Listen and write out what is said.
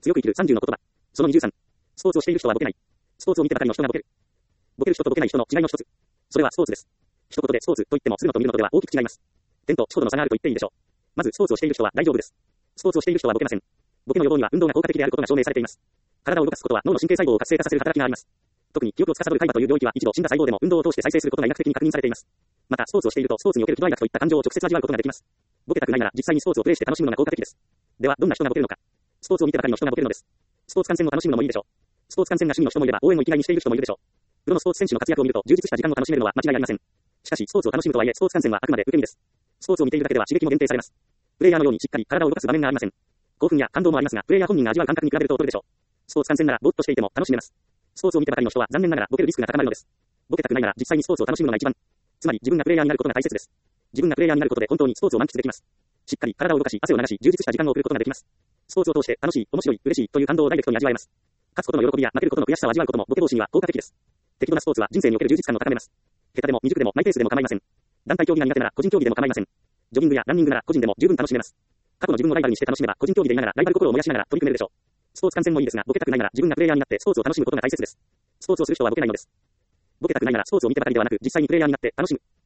強く生きる30の言葉。その23。スポーツをしている人はボケない。スポーツを見てばかりの人がボケる。ボケる人とボケない人の違いの一つ。それはスポーツです。一言でスポーツと言ってもするのと見るのとでは大きく違います。天と地ほどの差があると言っていいでしょう。まずスポーツをしている人は大丈夫です。スポーツをしている人はボケません。ボケの予防には運動が効果的であることが証明されています。体を動かすことは脳の神経細胞を活性化させる働きがあります。特に記憶を司る海馬という領域は一度死んだ細胞でも運動を通して再生することが医学的に確認されています。またスポーツをしているとスポーツにおける喜怒哀楽といった感情を直接味わうことができます。ボケたくないなら実際にスポーツをプレイして楽しむのが効果的です。ではどんな人がボケるのか。スポーツを見てばかりの人がボケるのです。スポーツ観戦を楽しむのもいいでしょう。スポーツ観戦が趣味の人もいれば応援を生きがいにしている人もいるでしょう。プロのスポーツ選手の活躍を見ると充実した時間を楽しめるのは間違いありません。しかしスポーツを楽しむとはいえスポーツ観戦はあくまで受け身です。スポーツを見ているだけでは刺激も限定されます。プレイヤーのようにしっかり体を動かす場面がありません。興奮や感動もありますが、プレイヤー本人が味わう感覚に比べると劣るでしょう。スポーツ観戦ならぼーっとしていても楽しめます。スポーツを見てばかりの人は残念ながらボケるリスクが高まるのです。ボケたくないなら実際にスポーツを楽しむのが一番。つまり自分がプレイヤーになることが大切です。自分がプレイヤーになることで本当にスポーツを満喫できます。しっかり体を動かし、汗を流し、充実した時間を送ることができます。スポーツを通して楽しい、面白い、嬉しいという感動をダイレクトに味わえます。勝つことの喜びや負けることの悔しさを味わうこともボケ防止には効果的です。適度なスポーツは人生における充実感を高めます。下手でも未熟でもマイペースでも構いません。団体競技が苦手なら個人競技でも構いません。ジョギングやランニングなら個人でも十分楽しめます。過去の自分をライバルにして楽しめば個人競技でいながらライバル心を燃やしながら取り組めるでしょう。スポーツ観戦もいいですが、ボケたくないなら自分がプレイヤーになってスポーツを楽しむことが大切です。スポーツをする人はボケないのです。ボケたくないならスポーツを見てばかりではなく実際にプレイヤーになって楽しむ。